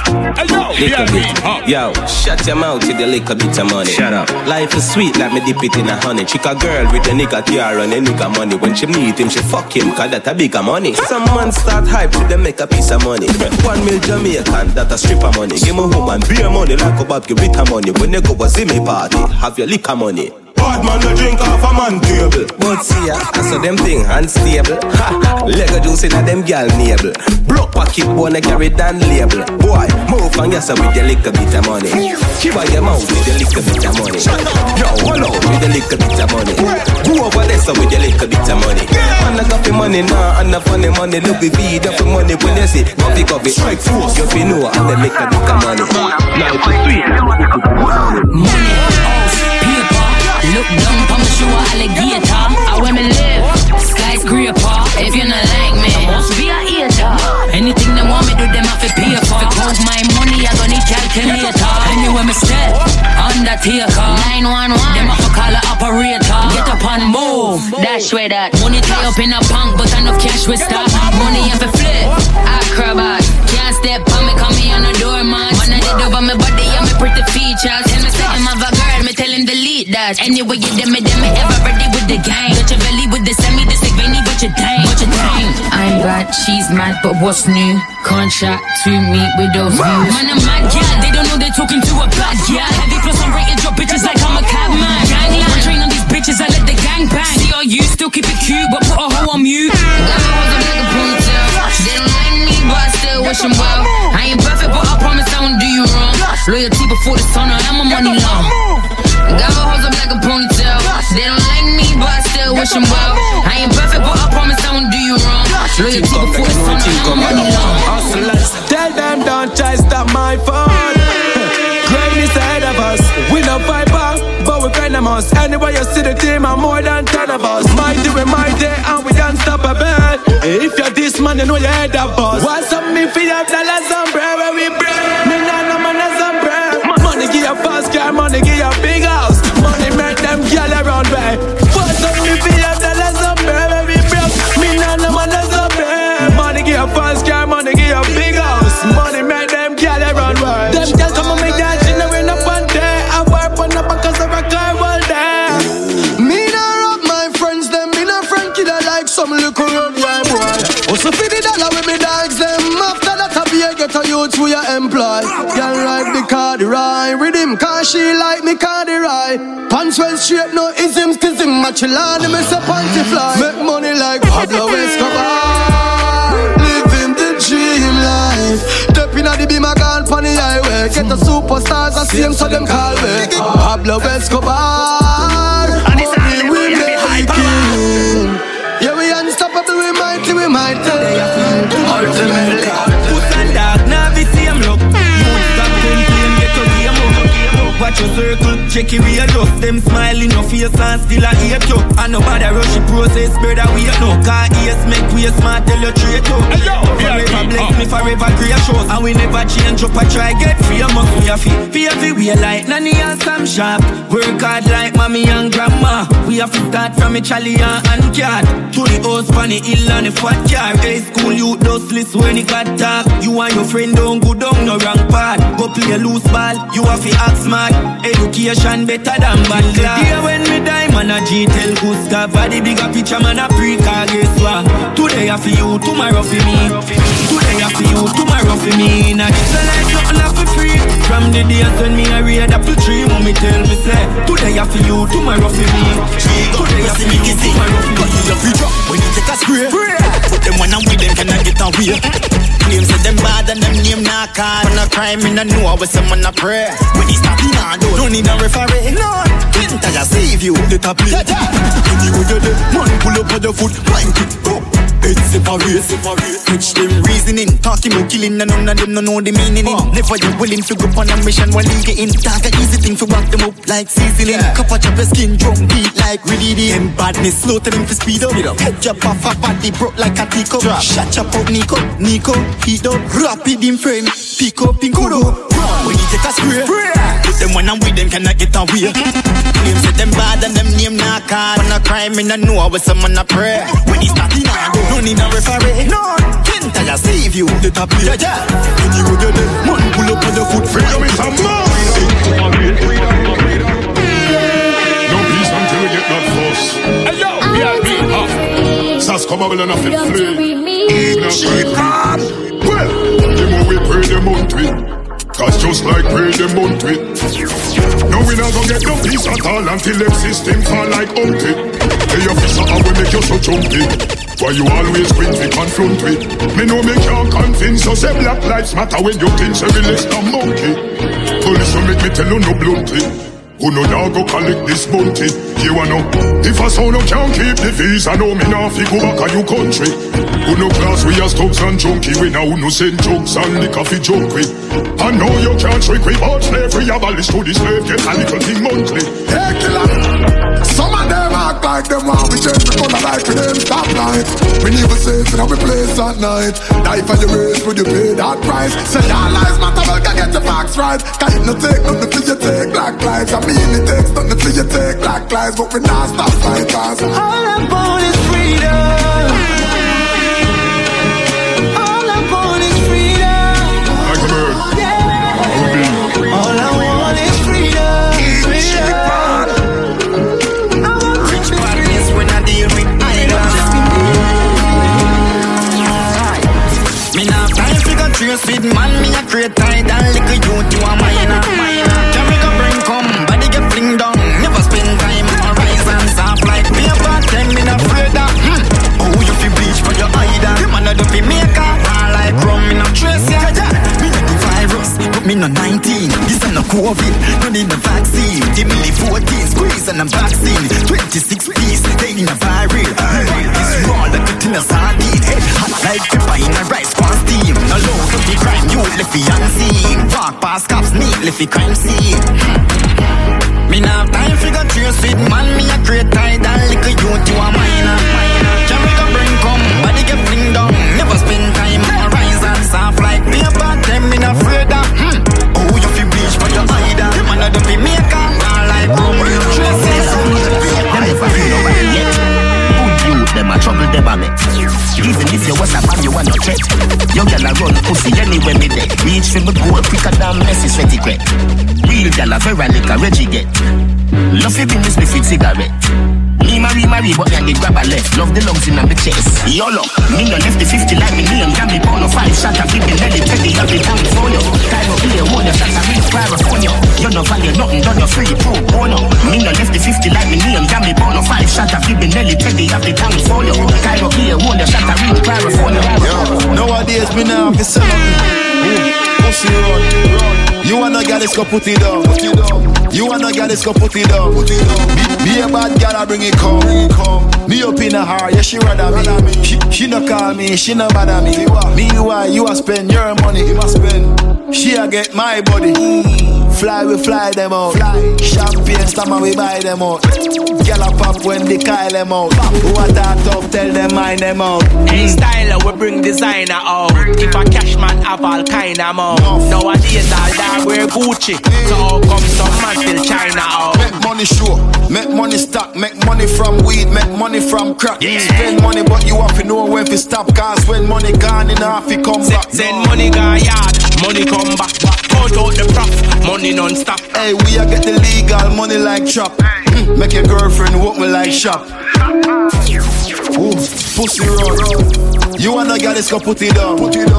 Speaker 1: Little bit. Yo, shut your mouth with the little bit of money. Shut up. Life is sweet like me dip it in a honey. Chick a girl with a nigga tiara and a nigga money. When she meet him, she fuck him, cause that a bigger money. Some man start hype to them make a piece of money. 1 mil Jamaican, that a stripper money. Give me home and beer money like a Bob with her money. When they go a Zimmy party, have your liquor money. Bad man no drink off a man table. But see ya, I saw them thing unstable. Ha, Lego juice in a them gal navel. Block pocket bone a carry down label. Boy, move on yourself with your little bit of money. Keep on your mouth with your little bit of money. Yo, hold on with your little bit of money. Go over there so with your little bit of money. Man I got the money now, and the funny money. Look with feed up the money when you see coffee, strike force. You feel know and the little bit of money. Now it's sweet.
Speaker 4: Money, house, paper. Look down on the show alligator. I where me live, skyscraper. If you not like me, I must be a hater. Anything they want me do, them have to pay for. If I my money, I don't need calculator. Anywhere me step, undertaker. 911, them have to call a operator. Get up and move, dash way that. Money tie up in a punk, but enough cash with stop. Money have to flip, acrobat. Can't step on me, call me on the doormat. Man, I did over my body and my pretty features. Tell me say him have a girl, me tell him delete that. Anyway, you them ever ready with the gang. Got your belly with the semi, the sick veiny, but your dang. I'm bad, she's mad, but what's new? Contract to meet with those views. Man, I'm mad, yeah, they don't know they're talking to a bad, yeah. Heavy plus I'm rated, drop bitches like I'm a cabman. Gangland, train on these bitches, I let the gang bang. See all you, still keep it cute, but put a hoe on mute. Got my hoes up like a ponytail. They don't like me, but I still wish them well. I ain't perfect, but I promise I won't do you wrong. Loyalty before the sun, I'm a money long. Got my hoes up like a ponytail. They don't like me, but I still wish them well. I ain't perfect, but I promise I won't do you wrong. Loyalty before the sun, I'm a money long.
Speaker 12: Hustlers, tell them don't try stop my phone. Grind is ahead of us. We no fiber, but we venomous. Anyway, you see the team, I'm more than 10 of us. Mighty with my day, and we don't stop a bed. If you're this man, you know you head of us. What's up, me for your dollars and bread where we bread? Me nah no man as some bread. Money give you fast car, money give you big house. Money make them gyal around way. What's up, me for your dollars and bread where we bread? Me nah no man as some bread. Money give you fast car, money give you big house. Money make them gyal around way. Them gyal come and make that shit now in up one day. I work on the back of a car all day.
Speaker 9: Me nah rob my friends, them me nah friend kid I like some little red wine boy. Also for the dollar with me dogs them. After that I be a get a youth who you employ. Girl like the car the ride with him, cause she like me car the ride. Pants well straight, no isms, tism. Match land, me say panty fly. Make money like Pablo Escobar. Living the dream life. Stepping at the beam, I gone on the highway. Get the superstars, I see them so them call me Pablo Escobar. Money we making. Yeah, we unstoppable, we mighty, we mighty. Ultimately
Speaker 8: Puss and dog, now we see him look. Don't stop complaining, get to be a move. Watch your circle, check it, we adjust. Them smiling, no face and still a hate you. And nobody rush the process, brother, we know. Cause ears make we smart, tell you straight up. Forever bless me, forever create shows. And we never change up, I try get free, I must be a fee. Pay every way like nanny and some sharp. Work hard like mommy and grandma. We have to start from a Charlie and cat. To the house, funny hill and the fat car. Hey, school you dustless when it got talk. You and your friend don't go down no wrong part. Go play a loose ball, you have to act smart. Education better than bad class. Yeah, when me die, man, a G tell Gustav. The bigger picture, man, a pre-car, guess what? Today I for you, tomorrow for me. Today I for you, tomorrow for me. Now this a life, nothing left for free. From on the days when me a read up to dream. When me tell me say, today I feel you, tomorrow for me. Today I feel you, tomorrow for me. Got you free drop when you take a spray. Put them one and with them cannot get away. Claims say them bad and them name not card. When I crime in the know with someone a pray. When he stop in a door, don't need a referee. No, can't I just save you? The top play. When you go there, man pull up on your foot, blind it, go. It's separate. Catch them reasoning, talking about killing and none of them don't know the meaning. Never you willing to go on a mission when you get in. Talk an easy thing to walk them up like seasoning. Cup of chop your skin, drum beat like really. And badness, slow to them to speed up. Head jump off a body broke like a teacup. Shut chop out Nico, heat up. Rapid in frame, pick up in kudo. When you take a spray, put them one and with them cannot get away. Claims say them bad and them name not card. When a crime in a know with someone a pray. When he start in a door, don't need a referee. No, can't I just save you? The top play. When you go there, man pull up on the foot. Freedom is a man.
Speaker 16: No peace until we get that force. Hey yo, yeah, Sas come over and off the flame. Well, the more we pray, the more we. Cause just like pray, them won't it. No, we not gonna get no peace at all until them system fall like empty. Hey, officer, how we make you so jumpy? Why you always quick to confront with? Me know me can't convince you, say black lives matter when you think say we less than monkey. Police will make me tell you no bluntly. Who know now go collect this bounty? You wanna know? If a son can't keep the visa, no me now fi go back a you country. Who know class we as thugs and junkie? We now who know send drugs and liquor fi junk with. I know you can't trick with all slavery. Abolish to the slave, get a little thing monthly.
Speaker 17: Hey killer, some of them act like them want we change the color like we them stop light. We never say it in our place at night. Die for your race, would you pay that price? Say your lies matter, well can get your facts right. Can't no take nothing for you take black lives. I mean it takes nothing for you take black lives, but we not stop fighters.
Speaker 3: All I want is freedom. All I want is freedom.
Speaker 16: Like a bird.
Speaker 3: Yeah. All I want is freedom.
Speaker 8: Rich partners when I deal with islands. Me not time to go trace with man. Me a create tide and lick a youth to a minor. Can we go bring come, body get fling down. Never spend time on rise and soft like paper. Them me not afraid of. Oh, you fi bleach for your either. Them a do fi make a all like rum. Me not trace ya. Me not the virus, but me not 19. This ain't no COVID, no need no vaccine. Give me the 14, squeeze and I'm vaccine. 26 piece, they in a viral. This raw like a tin of sardine. Head hot like pepper in a rice corn steam. No low to the crime, you left fi unseen. Walk past cops, neatly fi crime scene. Me nah have time fi go trace with man. Me a create tide and lick a youth to a minor. Can we go bring come, body get fling down. Never spend time on rise and soft like paper. Them me not afraid of. Oh, you fi bleach for your either. Them a do fi make a all like rum. Traces.
Speaker 15: Them never feel nobody yet. Good youth, them a trouble them a make. Even if you was a man, you want no threat. You gyal a run pussy anywhere me dead. Reach for me goal quicker than Messi sweaty crack. Real gyal a very like a Reggie get. Love you business me fit cigarette. Me marry, but then they grab a left. Love the lungs in my chest. YOLO, me no left the 50 like me name. Got me born 5 shot a give me Nelly Teddy. I'll be down for you. Time up here, one your shots a real private phone you. You no value nothing, done your free pro bono. Me no left the 50 like me name. Got me born 5 shot a give me Nelly Teddy. I'll be down for you. Time up here, one your shot a real private phone you.
Speaker 18: Nowadays me now fi sell pussy run. You wanna get this, go put it down. You wanna get this, go put it down. Be a bad girl, I bring it come. Me up in a heart, yeah she rather me. She no call me, she no bother me. Meanwhile, you a spend your money. She a get my body. Fly, we fly them out. Champagne, stammer, we buy them out. Girl a pop when they call them out. Who a talk tough, tell them mind them out.
Speaker 19: Hey styler, we bring designer out. If a cash man have all kind of mouth. Nowadays all that wear Gucci. So how come some man still China out?
Speaker 18: Make money show, make money stack, make money from weed, make money from crack. Spend money but you have to know when to stop. Cause when money gone in half it come back.
Speaker 19: Send money gone yard, money come back. Count out the prof, money non-stop.
Speaker 18: Hey, we a get the legal money like chop. Make your girlfriend walk me like shop. Ooh, pussy run. You wanna get this, go put it down.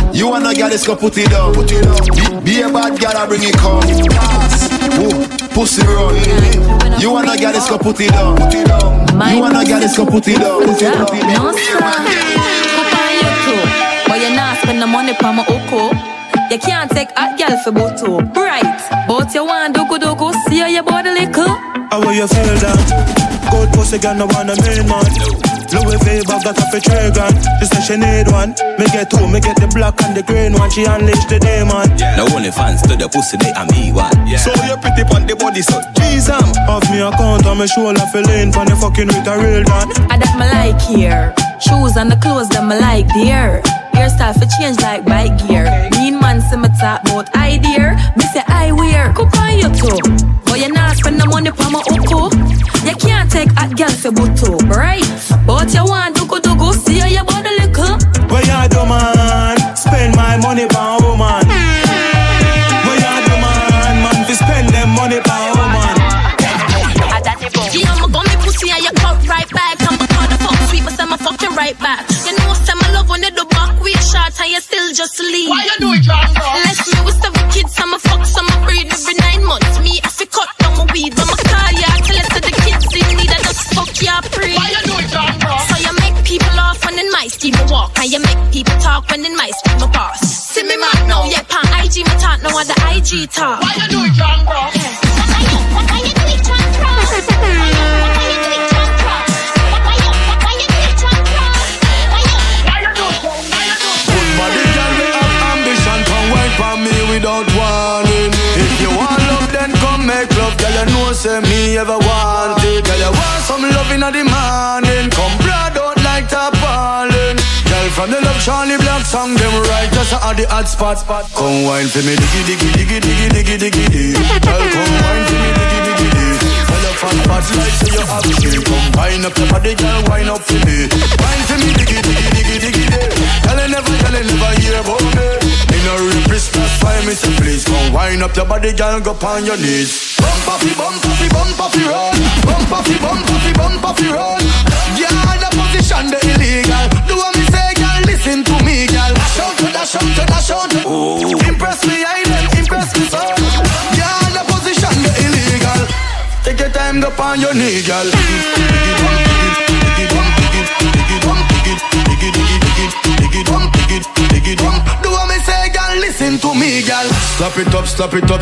Speaker 18: You wanna get this, go put it down. Be a bad girl, I bring it come. Pussy run. You wanna get this, go put it down. You wanna get this, go put it down.
Speaker 20: No sir, put on your toe, but you not spend the money for my oko. You can't take a girl for boto, right? But you want dogo, see how your body little.
Speaker 2: How will you feel that? Good pussy girl, no want a main man. Louis V bag got off a tray gun. She said she need one. Me get two, me get the black and the green one. She unleash the demon.
Speaker 1: The only fans to the pussy they and me one.
Speaker 2: So you pretty on the body so Jesus. Off me account on my shoulder feeling for the fucking with a real done.
Speaker 20: I that me like here. Shoes and the clothes that me like there. Hairstyle for change like bike gear. Mean man see me talk about idea. Me say I wear. Cook on your toe, but you not spend the money for my oko. You can't take a girl for boto, right? But you want dogo, see how your body little.
Speaker 2: Where you do man? Spend my money for woman. Where you do man fi spend them money for woman.
Speaker 4: You know me got me pussy and you cut right back. I'm a call the fuck sweet, but I'm a fucking right back. You know some I love when they do back with shots and you still just leave. Why you do it, John? Less me with 7 kids, I'm a fuck, some a breed every 9 months. Me, I fi cut down my weed, but my car, yeah, I tell you to the kids in need, I just fuck ya pre. Why you do it, John? So you make people laugh when in my street me walk, and you make people talk when in my street me pass. See me mad now, yeah, pan IG me talk, no other IG talk. Why you do it, John, bro? What can you do it, John, bro?
Speaker 5: Without warning. If you want love, then come make love. Girl, you know say me ever want it. Girl, you want some love in the morning. Come blood out like tarpaulin. Girl, from the Love Charlie Black song, them right just at the hot spot. Come wine for me, diggy. Girl, come wine for me, diggy. Girl, you fat like say you have shit. Come wine up your body, girl, wine up for me. Wine for me, diggy. Girl, you never hear about me. In a real Christmas time, it's a please. Come wind up your body, girl, go on your knees. Bump offy, roll. Bump offy, roll. Yeah, the position, the illegal. Do what me say, girl, listen to me, girl. Shout. Impress me, I then impress me, so. Yeah, the position, the illegal. Take your time, go on your knee, girl. Do what me say, girl, listen to me, girl. Slap it up.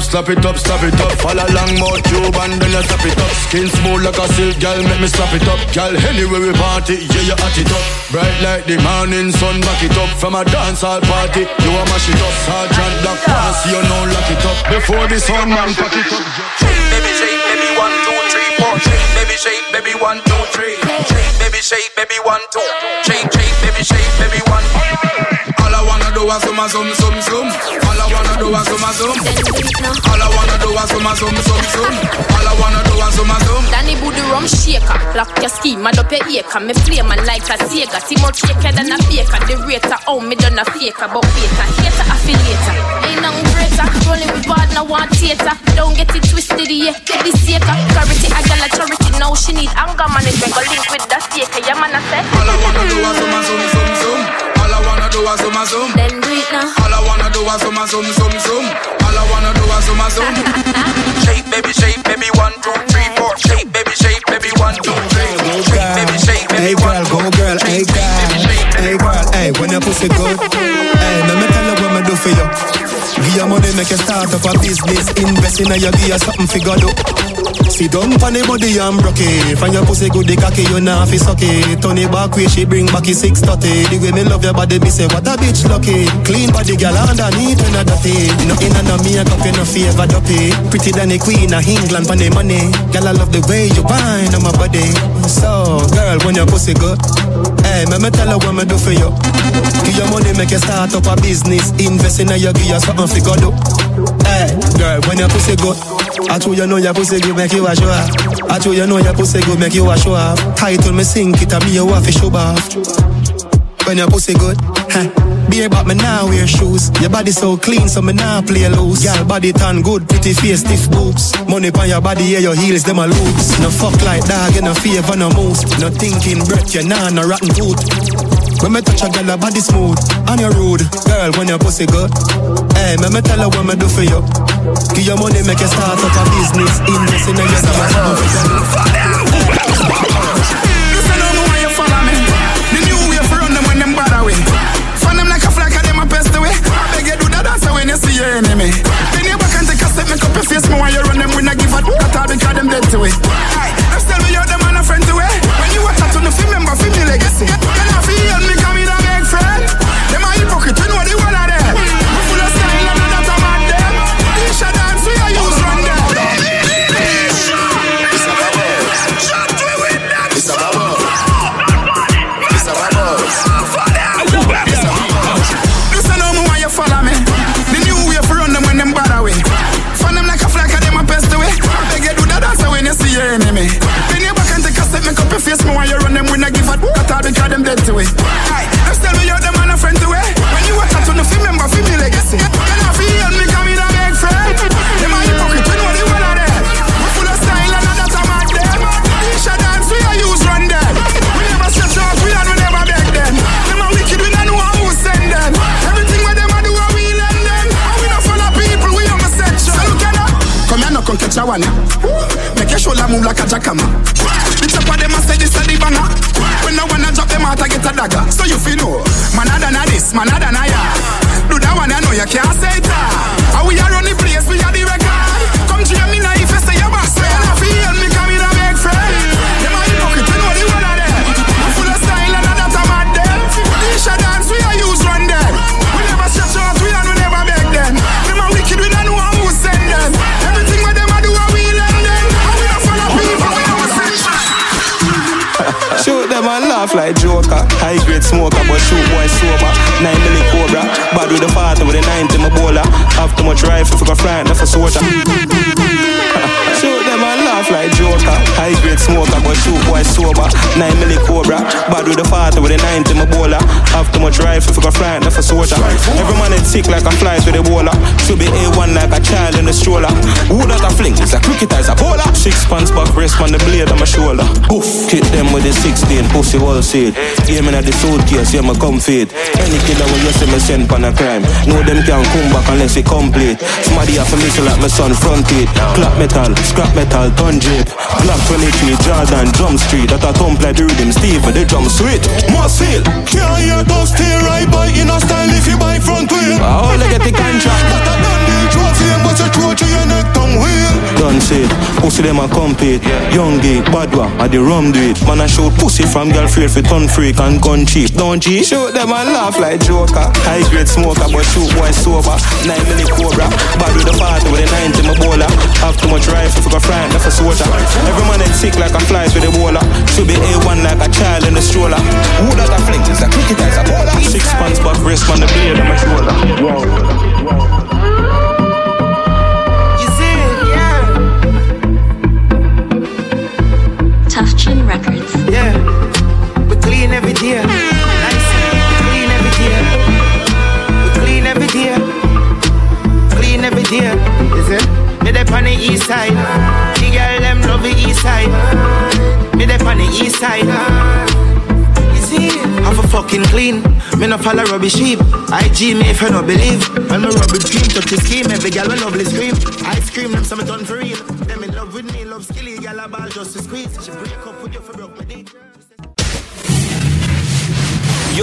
Speaker 5: Fall along more tube and then you slap it up. Skin smooth like a silk, girl, make me slap it up. Girl, anywhere we party, yeah, you at it up. Bright like the morning sun, back it up. From a dancehall party, you a mash it up. Sergeant Black Pass, you know lock it up. Before the sun, man, pack it up.
Speaker 19: Shake, baby, 1, 2, 3, 4. Shake, baby, 1, 2, 3. Shake, baby, 1, 2. Shake, baby, 1. All I wanna do is some. All I wanna do is some. All I wanna do is some. All I wanna do is some.
Speaker 4: Danny Booty rum shaker, lock your scheme, mad up your acre. Me play man like a Sega, see more shaker than a baker. The rater, oh me done a faker, but waiter, hater, affiliator. Ain't nothing greater, rolling with partner, want theater. Don't get it twisted, yeah, get this shaker. Clarity, I got a charity, now she need anger management. Go link with that shaker, yeah man I say.
Speaker 19: All I wanna do is some. All I wanna do is some.
Speaker 4: Then do it now.
Speaker 19: All I wanna do is some. All I wanna do is some. Shake, baby, 1, 2, 3, 4. Shake, baby, 1, 2, 3. Shake, baby,
Speaker 21: hey girl, go girl, hey girl, hey, when your pussy good, hey, let me tell you what me do for you. Give your money, make you start up a business. Invest in you, give you something figure do. Sit down pon the body and broke it. Find your pussy good, the cocky, you nah fi suck it. Turn it back way, she bring back it 630. The way me love your body, me say what a bitch lucky. Clean body, girl underneath when I dirty. Nothing on no makeup, you no favor duppy. Pretty than the queen of England pon the money. Girl I love the way you whine on my body. So girl, when your pussy good, hey, me tell her what me do for you. Give your money, make you start up a business. Invest in you, give you something fi go do. Hey, girl, when your pussy good, I told you know your pussy good, make you a show off. I told you know your pussy good, make you a show off. Title me sink it, and me you have to show off. When your pussy good, be about me now wear shoes. Your body so clean, so me now play loose. Girl body tan good, pretty face, stiff boobs. Money pon your body, yeah, your heels them a loose. No fuck like dog, you no favor no moves. No thinking breath, you nah no rotten food. When me touch a girl, her body smooth and you rude. Girl, when your pussy good. Hey, me tell her what me do for you. Give your money, make you start up a business. Invest in your summer.
Speaker 11: Listen on why you follow me. The new way for run them when them bad away. Find them like a flag and them a pest away. I beg you do that dance when you see your enemy. Then you back and take a step, make up your face. Me while you run them when I give a cut out because them dead to it. Aye, them still me out them and a friend to it. When you watch out to the film, remember film me legacy. Can I feel me come in a big friend? Them a hypocrite, you know the one of them. We full of style and that I'm at them. These a dance we a use run them.
Speaker 17: It's a bubble. Shut me with that. It's a bubble. It's a bubble.
Speaker 11: Listen on me why you follow me. The new way for run them when them bad away. Find them like a flag and them a pest away. Beg you do that dance when you see your enemy. Then you back and take a step, make up your face. Me while you run them when I give a cut out because them dead to it. Aye, them still me out them and a friend to it. When you watch out to the film, remember film me legacy. Can I feel me come in a big friend? Them a hypocrite, you know the one of them. We full of style and that I'm at them. These a dance we a use run them. We never stretch out, we never beg them. Them a wicked, we don't know who send them. Everything where them a do, we lend them. And we don't follow people, we on the section. So look at that. Come here, no come catch a one. Make your shoulder move like a jackhammer. The chopper them a say this a the banger. When no one a drop them out, I get a dagger. So you feel no, man a than a this, man a than a ya. Do that one, I know you can't say it. And we are on the place, we are the record. Come to me now if you say your boss. When I feel me come in a big friend. Them a hypocrite, you know the one of them. We full of style and that I'm at them. These a dance, we a use run them. We never stretch out, we never beg them. Them a wicked, we don't know who send them. Everything where them a do, we lend them. And we don't follow people, we don't send them.
Speaker 1: Shoot them and laugh like Joker. High grade smoker, but shoot boy sober. 9 milli Cobra. Bad with the 40 with the 90 my bowler. Have too much rifle for go frighten for soldier. Shoot them and laugh like Joker. High grade smoker, but shoot boy sober. 9 milli Cobra. Bad with the 40 with the 90 my bowler. Have too much rifle for go frighten for soldier. Every man is sick like a fly to the bowler. Should be A1 like a child in the stroller. Who that a fling? It's a cricketer, it's a bowler. 6 pants back, rest on the blade on my shoulder. Oof. Hit them with the 16, pussy wall seat. Aiming at the suitcase, yeah, my comfort. Any killer when you see me send pan a crime. Know them can't come back unless it complete. Somebody have to listen like my son front it. Clap metal, scrap metal, ton drip. Glock 23, Jordan, drum street. That a thump like the rhythm, Steve with the drum sweet. Must feel.
Speaker 21: Can't hear those stay right by in a style if you buy front wheel.
Speaker 1: How they get the contract?
Speaker 21: That a done the trophy and but you throw to your neck tongue wheel.
Speaker 1: Done said, pussy them a compete. Young gay, bad one, at the rum do it. Man a shoot pussy from girl free for ton freak and gun cheap. Don't G? Shoot them and laugh like Joker. High grade smoker but shoot boy sober. 9 milli Cobra. Bad with the 40 with the 90 my bowler. Have too much rifle for go frighten for soldier. Every man is sick like a flies with the bowler. Should be A1 like a child in the stroller. Who that a fling? It's a cricketer, it's a bowler. 6 pants back, wrist on the blade on my shoulder.
Speaker 10: Tough Chin Records.
Speaker 8: Yeah, we clean every day. Nice, clean every day. We clean every day. Clean every day. Is it? Me dey on the east side. The girl them love the east side. Me dey on the east side. You see, I'm a fucking clean. Me no follow rubbish sheep. IG me if you no believe. When me rub it dream, touch the scheme. Every girl will lovely scream. I scream them some done for real. Them in love with me, love skilly. Girl a ball just to squeeze. She break up with you for broke my dick.